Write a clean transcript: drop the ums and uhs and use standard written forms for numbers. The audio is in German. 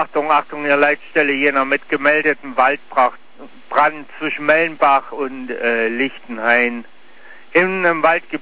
Achtung, Achtung, ihr Leitstelle Jena mit gemeldeten Waldbrand zwischen Mellenbach und Lichtenhain. In einem Waldgebiet